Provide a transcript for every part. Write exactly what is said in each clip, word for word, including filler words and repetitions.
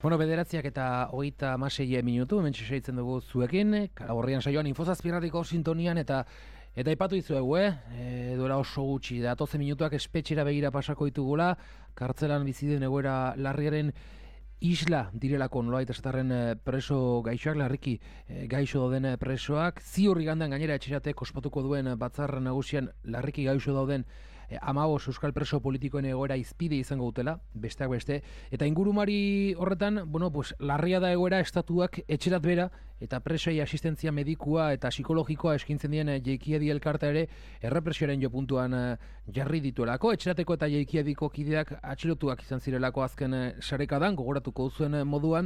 Bueno, bederatziak eta hogeita hamasei minutu, hemen txeseitzen dugu zuekin, horrian saioan infozazpirratiko sintonian, eta eta aipatu dizuegu, eh? E, duela oso gutxi, datoze minutuak espetxera begira pasako ditugula, kartzelan biziden egoera larriaren isla direlako nolabait esatarren preso gaixoak, larriki gaixo dauden presoak, ziur igandean gainera etxeratek ospatuko duen batzar nagusian larriki gaixo dauden hamabost euskal preso politikoen egoera izpide izango dutela, besteak beste, eta ingurumari horretan, bueno, pues, larria da egoera estatuak etxerat bera, eta presoi asistentzia medikua eta psikologikoa eskintzen dien jeikiedi elkarta ere errepresioaren jo puntuan jarri dituelako, etxerateko eta jeikiediko kideak atxilotuak izan zirelako azken sarekadan, gogoratuko duzuen moduan,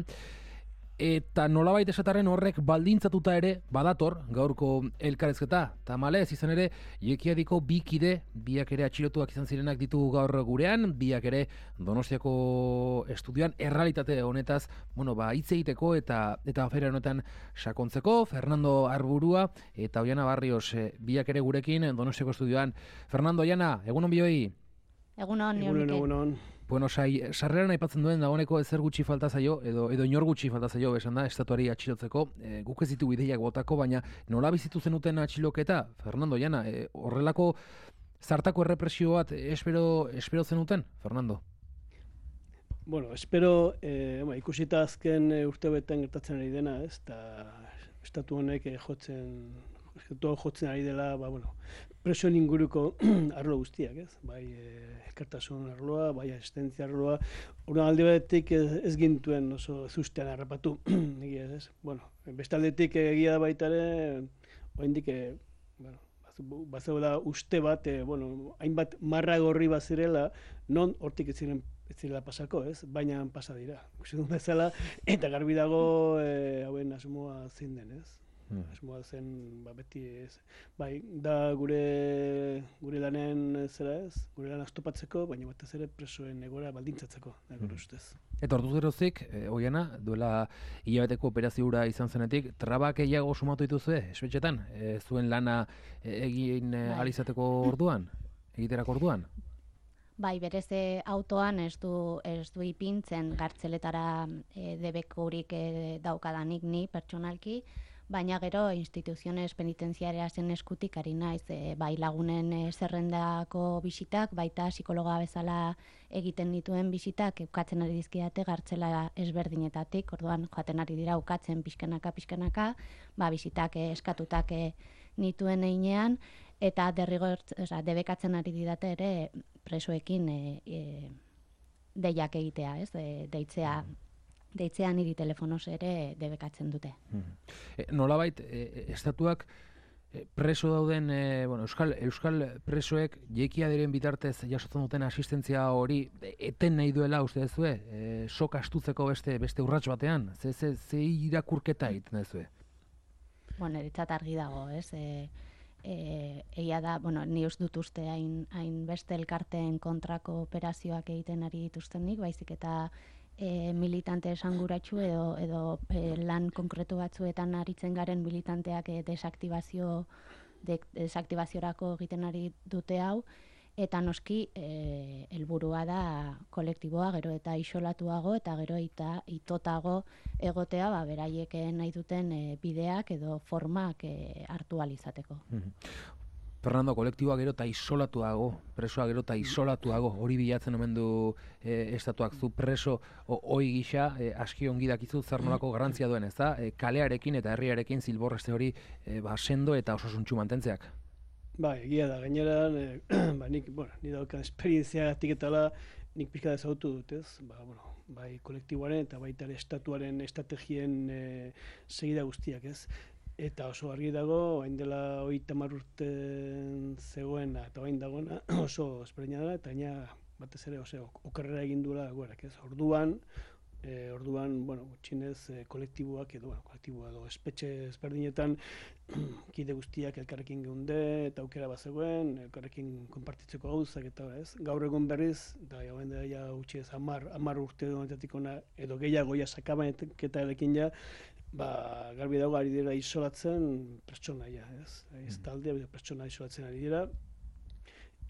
eta nolabait esatarren horrek baldintzatuta ere badator gaurko elkarrezketa. Tamalez izan ere jekiadiko bi kide, biak ere atxilotuak izan zirenak ditugu gaur gurean, biak ere Donostiako estudioan errealitate honetaz, bueno, ba hitz egiteko eta eta afera honetan sakontzeko. Fernando Arburua eta Oiana Barrios, eh, biak ere gurekin Donostiako estudioan. Fernando, Oiana, egunon bioi. Egunon, egunon, egunon. Bueno, sai, sarreran aipatzen duen dagoeneko ezer gutxi falta zaio, edo edo inor gutxi falta zaio, esan da, estatuari atxilotzeko. E, guk ez ditu ideiak botako, baina nola bizitu zenuten atxiloketa, Fernando, Jana, e, horrelako zartako errepresio bat espero, espero zenuten, Fernando? Bueno, espero, eh, ba, ikusita azken urtebetean gertatzen ari dena, ez, eta estatu honek eh, jotzen, estatu jotzen ari dela, ba, bueno, presoen inguruko arlo guztiak, ez? Bai, eh, elkartasun arloa, bai, asistentzia arloa, orduan alde batetik ez, ez gintuen oso zuztean harrapatu, egia ez, ez? Bueno, beste aldetik egia baita ere, oraindik, eh, bueno, bazegoela uste bat, eh, bueno, hainbat marra gorri bazirela, non hortik ez ziren ez zirela pasako, ez? Baina pasa dira. Ikusi duen bezala, eta garbi dago eh, hauen asmoa zein den, ez? Hmm. Asmoa zen, ba, beti ez. Bai, da gure gure lanen zera ez, gure lan astopatzeko, baina batez ere presoen egora baldintzatzeko, da gure ustez. Eta orduz gerozik, e, Oiana, duela hilabeteko operaziura izan zenetik, trabak gehiago sumatu dituzue, espetxetan, e, zuen lana egin e, alizateko orduan, egiterako orduan? Bai, berez autoan ez du, ez du ipintzen gartzeletara e, debekurik e, daukadanik ni pertsonalki, baina gero instituziones penitenziariasen eskutik ari naiz, e, bai lagunen e, zerrendako bisitak, baita psikologa bezala egiten dituen bisitak ukatzen ari dizkidate gartzela ezberdinetatik, orduan joaten ari dira ukatzen pixkanaka pixkanaka, ba bisitak e, eskatutak e, nituen einean, eta derrigor, oza, debekatzen ari didate ere presoekin e, e, deiak egitea, ez? E, deitzea, deitzea niri telefonoz ere debekatzen dute. Hmm. E, nolabait, e, estatuak e, preso dauden, e, bueno, euskal, euskal presoek jekia diren bitartez jasotzen duten asistentzia hori eten nahi duela uste dezue? E, sok astutzeko beste, beste urrats batean? Ze, ze, ze irakurketa egiten dezue? Bueno, eritzat argi dago, ez? E, E, egia da, bueno, ni ez dut uste hain, hain beste elkarteen kontrako operazioak egiten ari dituztenik, baizik eta e, militante esanguratsu edo, edo e, lan konkretu batzuetan aritzen garen militanteak e, desaktibazio, de, desaktibaziorako egiten ari dute hau, eta noski e, helburua da kolektiboa gero eta isolatuago eta gero eta itotago egotea, ba, beraiek nahi duten e, bideak edo formak e, hartu alizateko. Mm-hmm. Fernando, kolektiboa gero eta isolatuago, presoa gero eta isolatuago, hori bilatzen omen du e, estatuak, zu preso hoi gisa, e, aski ongi dakizu zer nolako garrantzia duen, ez da? E, kalearekin eta herriarekin zilborreste hori e, ba, sendo eta osasuntsu mantentzeak. Ba, egia da, gainera, eh, ba, nik, bueno, ni daukan esperientzia gatiketala nik pixka dezagutu dut, ez? Ba, bueno, bai kolektiboaren eta baita estatuaren estrategien e, segida guztiak, ez? Eta oso argi dago, hain dela hogeita hamar urte zegoena eta hain dagoena oso ezberdina da, eta gaina batez ere oso okerrera egin duela gorak, ez? Orduan, E, orduan, bueno, gutxinez e, kolektiboak edo, bueno, kolektiboa edo espetxe ezberdinetan kide guztiak elkarrekin geunde eta aukera bat zegoen, elkarrekin konpartitzeko gauzak eta ez. Gaur egun berriz, eta hauen da ja gutxi ez hamar, hamar urte honetatik ona edo gehiago ja sakabaneketa elekin ja, ba, garbi dago ari dira isolatzen pertsona ja, ez. Ez talde, pertsona isolatzen ari dira.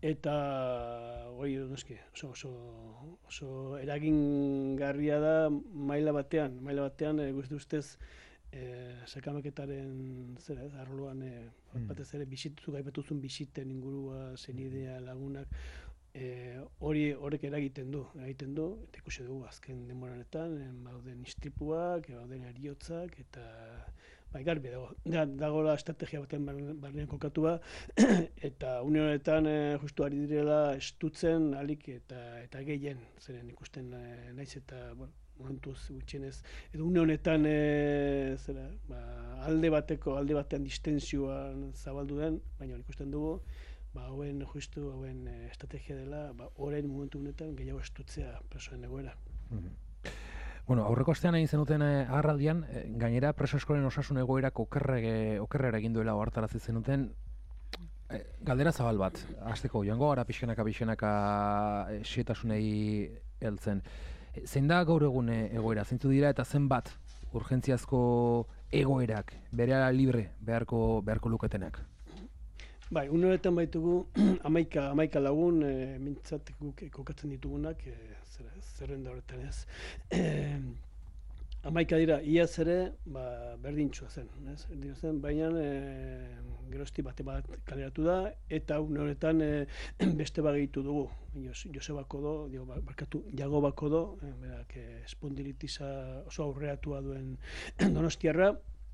eta hori noski, oso, oso, oso eragingarria da maila batean, maila batean e, guzti ustez e, sakamaketaren zera ez, arloan e, mm. batez ere bisituzuk aipatuzun bisiten ingurua, zenidea, lagunak, E, hori horrek eragiten du, eragiten du, eta ikusi dugu azken denboranetan, bauden istripuak, bauden eriotzak, eta bai garbi dago, da, dagoela estrategia baten barnean kokatua, eta une honetan e, justu ari direla estutzen alik eta eta gehien, zeren ikusten e, naiz eta, bueno, momentuz gutxienez, edo une honetan e, zera, ba, alde bateko, alde batean distensioan zabaldu den, baina ikusten dugu, ba, hauen justu, hauen e, estrategia dela, ba, orain momentu honetan gehiago estutzea presoen egoera. Mm-hmm. Bueno, aurreko astean egin zenuten e, agerraldian, e, gainera preso askoren osasun egoerak okerre, okerrera egin duela ohartarazi zenuten, e, galdera zabal bat, hasteko joango gara pixkanaka pixkanaka e, xehetasunei heltzen. E, zein da gaur egun egoera, zeintzu dira eta zenbat urgentziazko egoerak berehala libre beharko, beharko luketenak? Bai, une horretan baitugu hamaika, hamaika lagun e, mintzat guk kokatzen ditugunak, e, zer, zerrenda horretan ez. E, hamaika dira, iaz ere, ba, berdintxua zen, ez? Berdintxua zen, baina e, gerosti bate bat kaleratu da, eta une horretan e, beste bagehitu dugu. Jos, Joseba Kodo, dio, barkatu, Jagoba Kodo, e, berak, e, espondilitiza oso aurreatua duen donostiarra,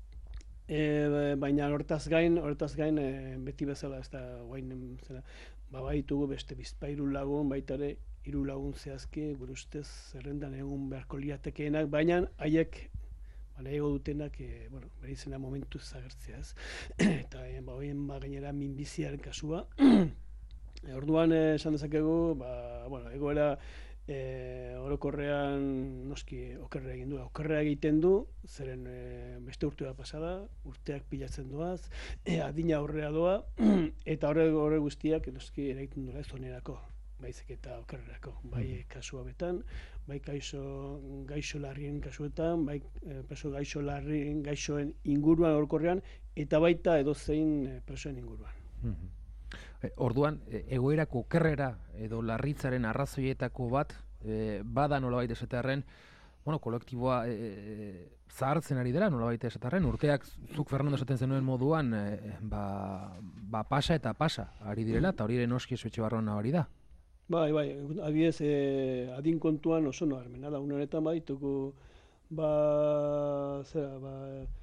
E, baina hortaz gain, hortaz gain e, beti bezala ez da guain zera, ba, baitugu beste bizpairu lagun, baita ere hiru lagun zehazki, gure ustez zerrendan egun beharko liatekeenak, baina haiek ba, nahiago dutenak e, bueno, bere izena momentuz agertzea ez. Eta e, ba, hoien ba, gainera minbiziaren kasua. E, orduan e, esan dezakegu, ba, bueno, egoera E, orokorrean noski okerra egin du, okerra egiten du, zeren e, beste urtea pasada, urteak pilatzen doaz, e, adina aurrea doa, eta horre, horre guztiak noski eragiten duela ez onerako, baizik eta okerrerako, bai kasu hauetan, bai gaixo, gaixo larrien kasuetan, bai preso gaixo larrien gaixoen inguruan orokorrean, eta baita edozein presoen inguruan. Mm-hmm. Orduan, egoerako okerrera edo larritzaren arrazoietako bat, e, bada nolabait esatearren, bueno, kolektiboa e, zahartzen ari dela nolabait esatearren, urteak zuk Fernando esaten zenuen moduan, e, ba, ba pasa eta pasa ari direla, eta hori ere noski espetxe barruan nabari da. Bai, bai, adibidez, e, adin kontuan oso nabarmena da, une honetan badituko, ba, zera, ba,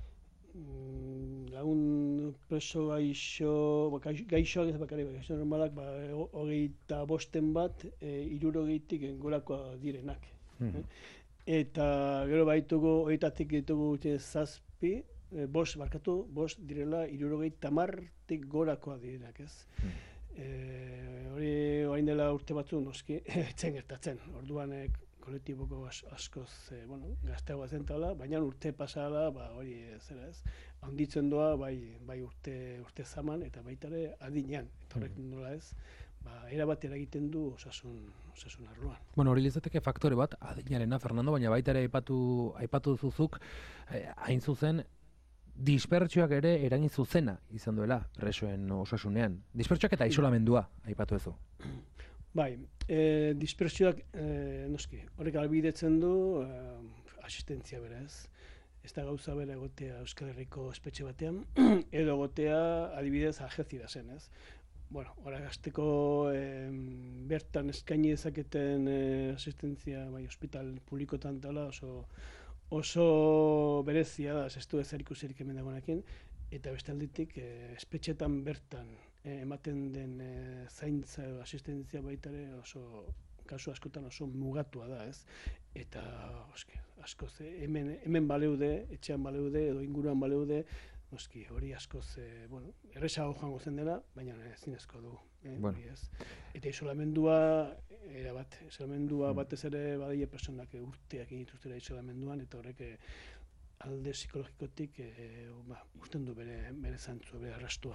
lagun preso gaixo, gaixoak ez bakarrik, gaixo normalak, ba, hogeita bosten bat, e, hirurogeitik gorakoa direnak. Mm. Eta gero baitugu, horietatik ditugu zazpi, e, bost, barkatu, bost direla hirurogeita hamartik gorakoa direnak, ez? Mm. E, hori orain dela urte batzu noski, etzen gertatzen, orduan e, kolektiboko askoz e, bueno, gazteagoa zentala, baina urte pasala, ba, hori e, zera ez, handitzen doa bai, bai urte, urte zaman eta baita ere adinean, eta horrek nola ez, ba, erabat eragiten du osasun, osasun arloan. Bueno, hori lizateke faktore bat, adinarena, Fernando, baina baita ere aipatu, aipatu zuzuk, eh, hain zuzen, dispertsioak ere eragin zuzena izan duela presoen osasunean. Dispertsioak eta isolamendua aipatu ezu. Bai, e, dispertsioak e, noski, horrek albidetzen du e, asistentzia beraz. Ez da gauza bera egotea Euskal Herriko espetxe batean, edo egotea adibidez Algeciras zen, ez? Bueno, horregazteko e, bertan eskaini dezaketen e, asistentzia bai, ospital publikotan tala oso oso berezia da, ez du ezer ikusirik hemen dagoenekin, eta beste alditik e, espetxetan bertan e, ematen den e, zaintza edo asistentzia baita ere oso kasu askotan oso mugatua da, ez? Eta oski, askoz hemen hemen baleude, etxean baleude edo inguruan baleude, oski, hori askoz e, bueno, erresago joango zen dela, baina ezinezko du, eh, bueno. Ez. Eta isolamendua era bat, isolamendua mm. batez ere badaile personak urteak egin dituztela isolamenduan eta horrek alde psikologikotik e, ba, usten du bere bere zantzu, bere arrastua.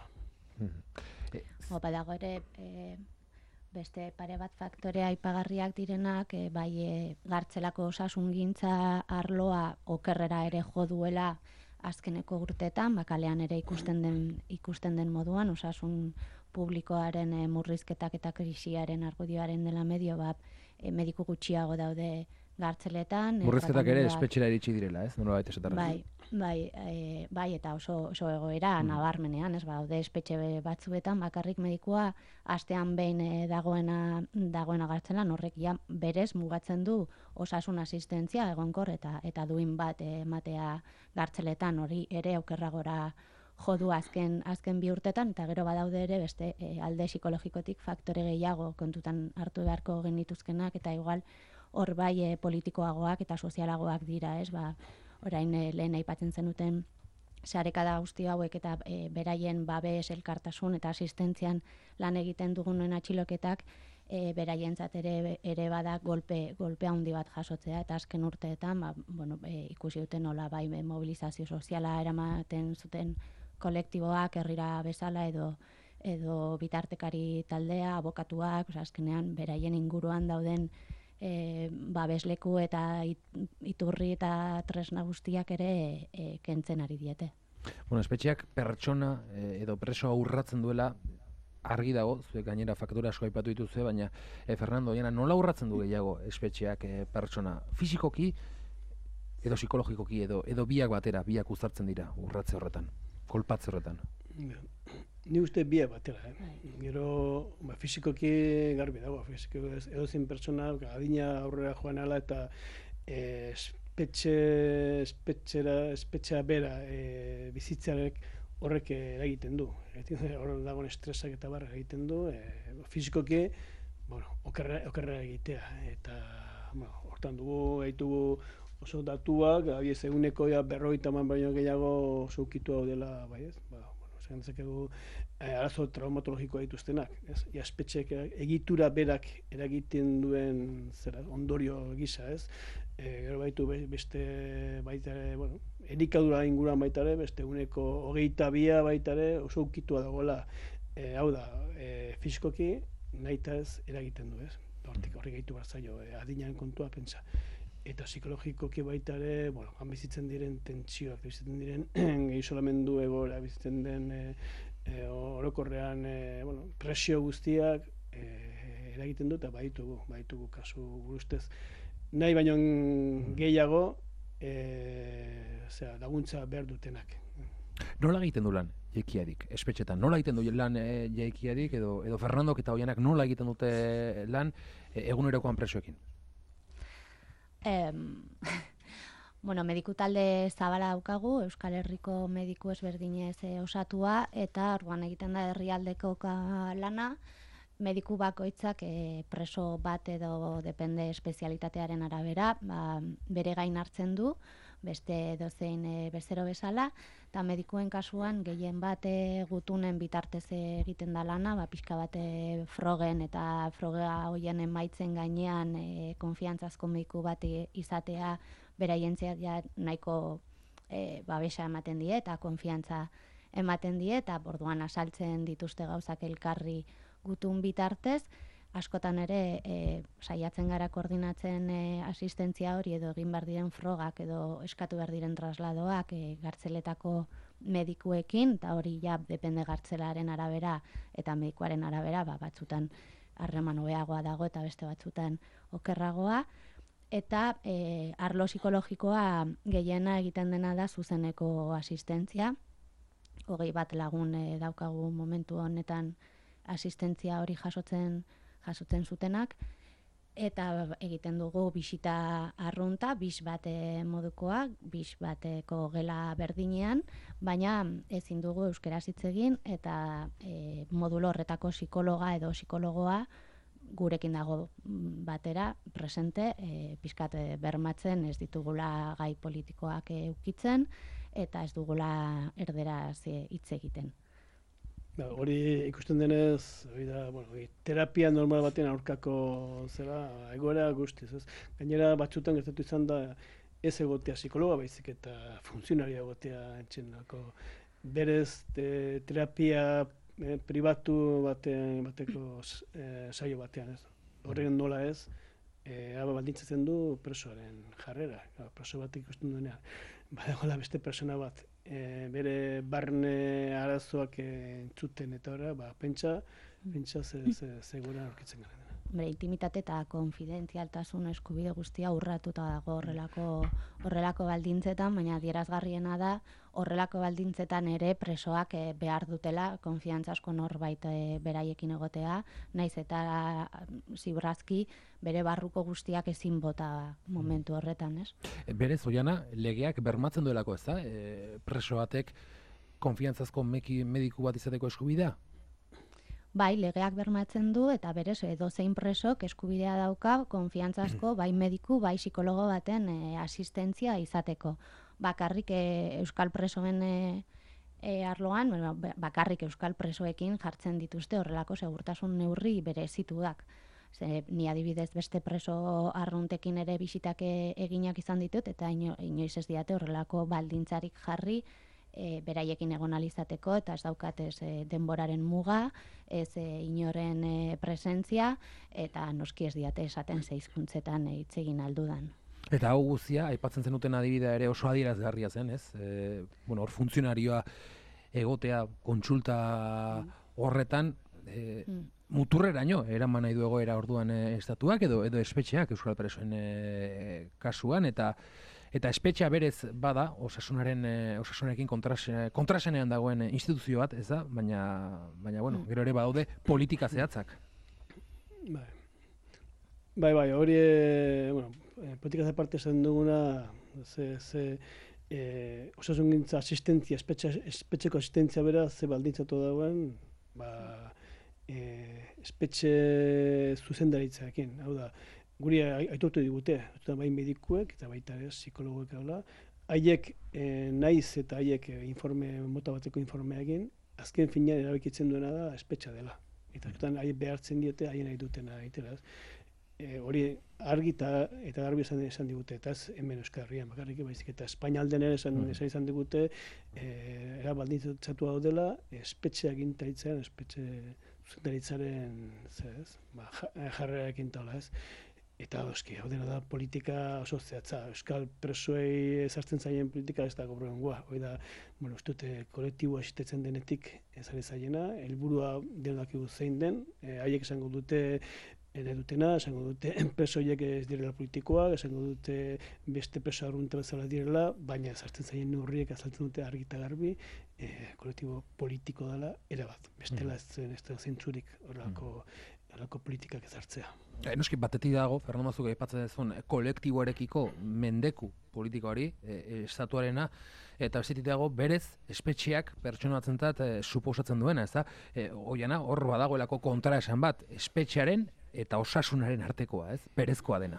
Mm. O badago ere e, beste pare bat faktore aipagarriak direnak, e, bai e, gartzelako osasungintza arloa okerrera ere jo duela azkeneko urteetan, bakalean ere ikusten den ikusten den moduan, osasun publikoaren e, murrizketak eta krisiaren argudioaren dela medio, ba, e, mediku gutxiago daude gartzeletan. Murrizketak ere espetxera iritsi direla, ez? Nola baita esatarra. Bai, bai, e, bai, eta oso, oso egoera mm. nabarmenean, ez, ba, daude espetxe batzuetan, bakarrik medikua astean behin e, dagoena, dagoena gartzelan, horrek ja berez mugatzen du osasun asistentzia egonkor eta eta duin bat ematea gartzeletan, hori ere okerragora jodu azken azken bi urtetan, eta gero badaude ere beste e, alde psikologikotik faktore gehiago kontutan hartu beharko genituzkenak, eta igual hor bai e, politikoagoak eta sozialagoak dira, ez, ba, orain e, lehen aipatzen zenuten sarekada guzti hauek eta e, beraien babes, elkartasun eta asistentzian lan egiten dugunen atxiloketak, e, beraientzat ere ere bada golpe golpe handi bat jasotzea, eta azken urteetan ba, bueno, e, ikusi duten nola bai mobilizazio soziala eramaten zuten kolektiboak herrira bezala edo edo bitartekari taldea, abokatuak, oza, azkenean beraien inguruan dauden e, babesleku eta iturri eta tresna guztiak ere e, kentzen ari diete. Bueno, espetxeak pertsona e, edo presoa urratzen duela argi dago, zuek gainera faktura asko aipatu dituzue, baina e, Fernando, jena, nola urratzen du gehiago espetxeak e, pertsona? Fisikoki edo psikologikoki edo edo biak batera, biak uzartzen dira urratze horretan, kolpatze horretan? Ni uste biak batera, eh? Gero, ba, fisikoki garbi dago, fisiko edo zin pertsona, adina aurrera joan ala eta e, espetxe, espetxera, espetxea bera e, bizitzarek horrek eragiten du. Horren dagoen estresak eta barra egiten du, e, fisikoki, bueno, okerra, okerra egitea. Eta, bueno, hortan dugu, egitugu oso datuak, abiez eguneko ja berroita man baino gehiago oso ukitu hau dela, bai ez? Ba, bueno, zen zekegu eh, arazo traumatologikoa dituztenak, ez? Ja, espetxek egitura berak eragiten duen zera, ondorio gisa, ez? E, gero baitu beste baita ere, bueno, erikadura inguruan baita ere, beste eguneko hogeita bia baita ere oso ukitua dagoela. E, hau da, e, fisikoki nahita ez eragiten du, ez? Hortik horri gehitu bat zaio, e, adinaren kontua pentsa. Eta psikologikoki baita ere, bueno, han bizitzen diren tentsioak, bizitzen diren isolamendu egoera, bizitzen den e, e, orokorrean e, bueno, presio guztiak e, eragiten du eta baitugu, baitugu kasu guztez. Nahi baino gehiago e, zera, laguntza behar dutenak. Nola egiten du lan jaikiadik, espetxetan? Nola egiten du lan e, jaikiadik edo, edo Fernandok eta Oianak nola egiten dute lan e, egunerokoan presoekin? Em, bueno, mediku talde zabala daukagu, Euskal Herriko mediku ezberdinez e, osatua, eta orduan egiten da herrialdeko lana, mediku bakoitzak e, preso bat edo depende espezialitatearen arabera, ba, bere gain hartzen du, beste dozein e, bezero bezala, eta medikuen kasuan gehien bat e, gutunen bitartez egiten da lana, ba, pixka bat e, frogen eta frogea hoien emaitzen gainean e, konfiantzazko mediku bat e, izatea beraientzat ja nahiko e, babesa ematen die eta konfiantza ematen die, eta borduan asaltzen dituzte gauzak elkarri gutun bitartez, askotan ere e, saiatzen gara koordinatzen e, asistentzia hori edo egin behar diren frogak edo eskatu behar diren trasladoak e, gartzeletako medikuekin, eta hori ja depende gartzelaren arabera eta medikuaren arabera, ba, batzutan harreman hobeagoa dago eta beste batzutan okerragoa, eta e, arlo psikologikoa gehiena egiten dena da zuzeneko asistentzia, hogei bat lagun e, daukagu momentu honetan asistentzia hori jasotzen jasotzen zutenak, eta egiten dugu bisita arrunta, bis bate modukoa, bis bateko gela berdinean, baina ezin dugu euskaraz hitz egin, eta e, modulo horretako psikologa edo psikologoa gurekin dago batera, presente, e, pizkat bermatzen ez ditugula gai politikoak eukitzen, eta ez dugula erderaz hitz egiten. Ba, hori ikusten denez, hori da, bueno, hori, terapia normal baten aurkako zera, egoera guztiz, ez? Gainera batzutan gertatu izan da ez egotea psikologa baizik eta funtzionaria egotea entxenako. Berez te, terapia eh, pribatu batean, bateko eh, saio batean, ez? Horren nola ez, eh, baldintzatzen du presoaren jarrera. Preso bat ikusten duenean, badagoela beste persona bat e, bere barne arazoak entzuten eta ora, ba, pentsa, pentsa ze, ze, ze gora aurkitzen gara. Bere intimitate eta konfidentzialtasun eskubide guztia urratuta dago horrelako horrelako baldintzetan, baina adierazgarriena da horrelako baldintzetan ere presoak e, behar dutela konfiantzazko norbait e, beraiekin egotea, naiz eta ziurrazki bere barruko guztiak ezin bota momentu horretan, ez? Berez, Oiana, legeak bermatzen duelako, ez da? E, preso batek konfiantzazko meki mediku bat izateko eskubidea? Bai, legeak bermatzen du eta berez edozein presok eskubidea dauka konfiantzazko bai mediku, bai psikologo baten e, asistentzia izateko. Bakarrik e, euskal presoen e, e, arloan, bueno, bakarrik euskal presoekin jartzen dituzte horrelako segurtasun neurri berezituak. Ze, ni adibidez beste preso arruntekin ere bisitak eginak izan ditut eta ino, inoiz ez diate horrelako baldintzarik jarri E, beraiekin egon alizateko eta ez daukat ez e, denboraren muga, ez e, inoren e, presentzia eta noski ez diate esaten zeizkuntzetan e, hitz egin aldudan. Eta hau guztia, aipatzen zenuten adibidea ere oso adierazgarria zen, ez? E, bueno, hor funtzionarioa egotea kontsulta horretan, e, mm. muturreraino eraman nahi du egoera orduan e, estatuak edo edo espetxeak euskal presoen e, kasuan, eta Eta espetxea berez bada, osasunaren eh, osasunarekin kontrase, kontrasenean dagoen instituzio bat, ez da? Baina, baina bueno, gero ere badaude politika zehatzak. Bai, bai, bai hori, e, bueno, e, politika ze parte esan duguna, ze, ze e, osasungintza asistentzia, espetxe, espetxeko asistentzia bera, ze baldintzatu dagoen, ba, e, espetxe zuzendaritzaekin, hau da, guri aitortu digute, bai medikuek eta baita ere psikologoek gaula, haiek e, naiz eta haiek e, informe, mota bateko informea egin, azken finean erabekitzen duena da espetxa dela. Eta zutan haiek behartzen diete haien nahi dutena egitera. E, hori argi eta, eta garbi esan, esan digute, eta ez hemen Euskal Herrian bakarrik baizik, eta Espainialden ere esan, esan izan digute, e, era baldintzatu hau dela, espetxea egintaritzaren, espetxe zuzendaritzaren ba, jarrerarekin taula ez. Eta oski, hau dena da politika oso zehatza. Euskal presoei ezartzen zaien politika ez da gobernua. Hoi da, bueno, uste dute kolektiboa existitzen denetik ezari zaiena, helburua denakigu zein den, e, haiek esango dute ere dutena, esango dute presoiek ez direla politikoak, esango dute beste preso arrunte bezala direla, baina ezartzen zaien neurriek azaltzen dute argi eta garbi, e, kolektibo politiko dela erabat. Bestela ez zen ez da zentzurik horrelako horrelako politikak ezartzea. E, noski batetik dago, Fernando Mazuk aipatzen duzun kolektiboarekiko mendeku politikoari, e, estatuarena, eta bestetik dago berez espetxeak pertsona batzentzat e, suposatzen duena, ez da? E, Oiana, hor badagoelako kontraesan bat, espetxearen eta osasunaren artekoa, ez? Berezkoa dena.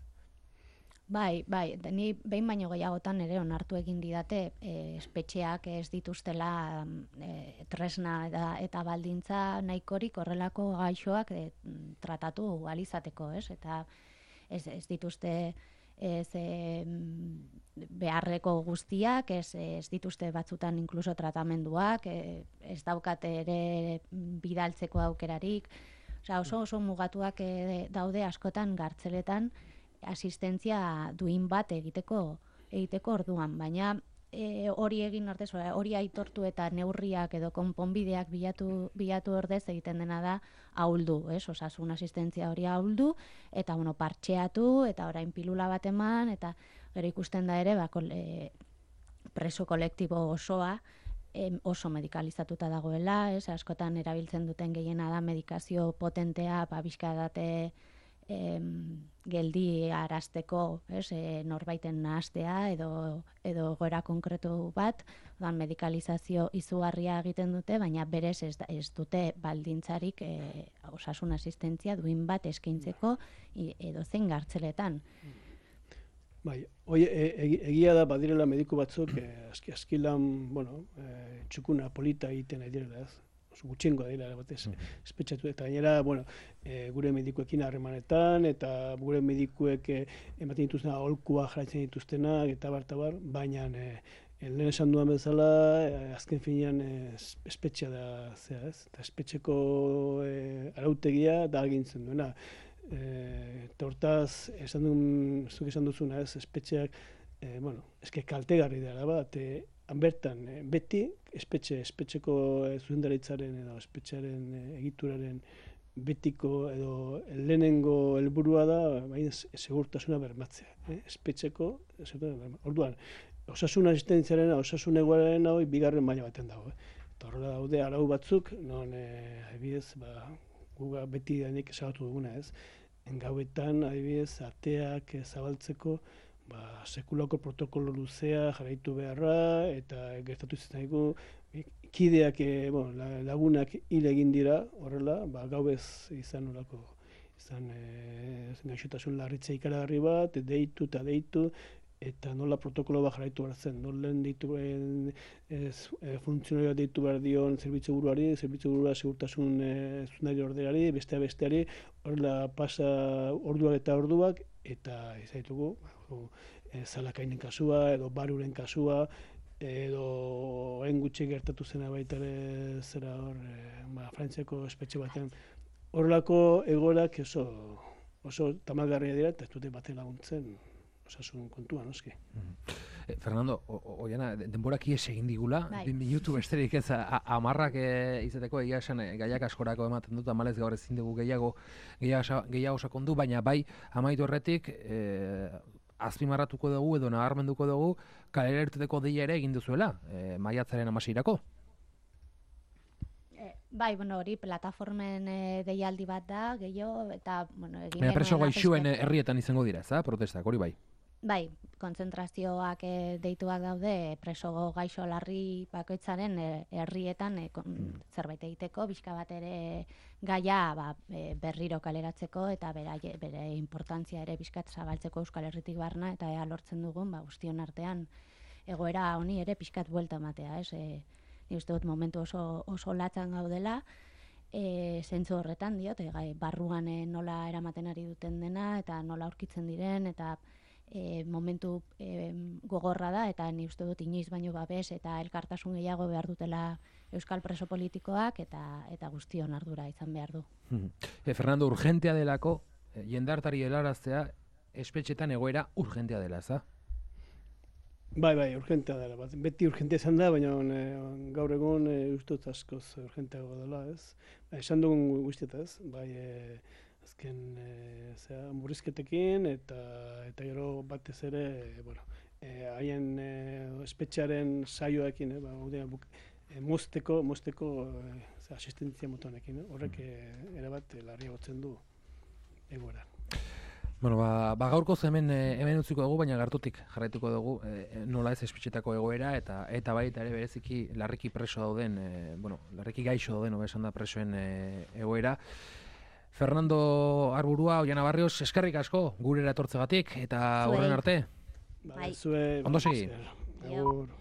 Bai, bai, ni behin baino gehiagotan ere onartu egin didate e, espetxeak ez dituztela e, tresna eta, eta baldintza nahikorik horrelako gaixoak e, tratatu alizateko, ez? Eta ez, ez dituzte ez, e, beharreko guztiak, ez, ez dituzte batzutan inkluso tratamenduak, e, ez daukate ere bidaltzeko aukerarik, osea, oso oso mugatuak e, daude askotan gartzeletan, asistentzia duin bat egiteko egiteko orduan, baina e, hori egin ordez, hori aitortu eta neurriak edo konponbideak bilatu bilatu ordez egiten dena da ahuldu, ez? Osasun asistentzia hori ahuldu eta bueno, partxeatu eta orain pilula bat eman eta gero ikusten da ere ba, e, preso kolektibo osoa e, oso medikalizatuta dagoela, ez? Askotan erabiltzen duten gehiena da medikazio potentea, ba bizkadate Em, geldi arazteko, ez, e, norbaiten nahastea edo edo gora konkretu bat, dan medikalizazio izugarria egiten dute, baina berez ez, ez dute baldintzarik e, osasun asistentzia duin bat eskaintzeko edo zein gartzeletan. Bai, hoi e, egia da badirela mediku batzuk e, aski askilan, bueno, e, txukuna polita egiten nahi direla, ez? Gutxiengo dira batez espetxatu eta gainera, bueno, e, gure medikuekin harremanetan eta gure medikuek e, ematen dituztena aholkua jarraitzen dituztenak eta bar eta bar, baina e, lehen esan duan bezala e, azken finean e, espetxea da zea, ez? Eta espetxeko e, arautegia da agintzen duena. E, eta hortaz, esan duen, zuk esan duzuna, ez? Espetxeak, e, bueno, eske kaltegarri dela bat, e, bertan, eh, beti, espetxe, espetxeko eh, zuzendaritzaren edo espetxearen eh, egituraren betiko edo lehenengo helburua da, bai, segurtasuna bermatzea. Eh? Espetxeko, orduan, osasun asistentziaren, osasun egoeraren hau, bigarren maila baten dago. Eh? Eta horrela daude arau batzuk, non, eh, adibidez, ba, guga beti denik esagatu duguna, ez? Gauetan, adibidez, ateak zabaltzeko, ba, sekulako protokolo luzea jarraitu beharra, eta gertatu izan dugu, kideak, e, bueno, lagunak hil egin dira, horrela, ba, gauez izan nolako, izan e, gaixotasun larritza ikaragarri bat, deitu eta deitu, eta nola protokolo bat jarraitu behar zen, nolen deitu e, e, funtzionarioa deitu behar dion zerbitzu buruari, zerbitzu burua segurtasun e, zundari orderari, bestea besteari, horrela pasa orduak eta orduak, eta izaitugu, e, zalakainen kasua, edo baruren kasua, edo hain gutxi gertatu zena baita ere zera hor, e, ba, Frantziako espetxe batean. Horrelako egoerak oso, oso tamalgarria dira, eta ez dute baten laguntzen osasun kontua, noski. Mm. Eh, Fernando, oiana, denborak ies egin digula, bai. bin minutu besterik ez, amarrak e, izateko egia esan e, gaiak askorako ematen dut, amalez gaur ezin dugu gehiago, gehiago, gehiago sakondu, baina bai, amaitu horretik, e, azpimarratuko dugu edo nabarmenduko dugu kalera irteteko deia ere egin duzuela, e, maiatzaren hamaseirako. E, bai, bueno, hori plataformen e, deialdi bat da, gehiago, eta, bueno, egin Baina preso gaixoen herrietan izango dira, ez da, protestak, hori bai. Bai, kontzentrazioak e, deituak daude preso gaixo larri bakoitzaren e, herrietan e, kon, mm. zerbait egiteko, bizka bat ere gaia ba, e, berriro kaleratzeko eta bera, bere importantzia ere bizkat zabaltzeko Euskal Herritik barna, eta ea lortzen dugun ba, guztion artean egoera honi ere pixkat buelta ematea, ez? E, ni uste dut momentu oso, oso latzan gaudela, e, zentzu horretan diot, e, gai, barruan e, nola eramaten ari duten dena, eta nola aurkitzen diren, eta E, momentu e, gogorra da, eta ni uste dut inoiz baino babes eta elkartasun gehiago behar dutela euskal preso politikoak, eta eta guztion ardura izan behar du. E, Fernando, urgentea delako, e, jendartari helaraztea, espetxetan egoera urgentea dela, ez da? Bai, bai, urgentea dela. Beti urgentea izan da, baina e, gaur egun e, uste dut askoz urgenteago dela, ez? Ba, esan dugun guztietaz, bai, e, azken e, zera, murrizketekin eta eta gero batez ere, bueno, haien e, e, espetxearen saioekin, e, ba, e, mozteko, mozteko e, asistentzia motonekin, eh? Horrek e, erabat e, larriagotzen du egoera. Bueno, ba, ba gaurko hemen hemen utziko dugu, baina gertutik jarraituko dugu e, nola ez espetxetako egoera eta eta baita ere bereziki larriki preso dauden, e, bueno, larriki gaixo dauden hobe esan da presoen e, egoera. Fernando Arburua, Oiana Barrios, eskerrik asko gurera etortzegatik eta horren arte. Bai, zue. Ondo segi. Agur.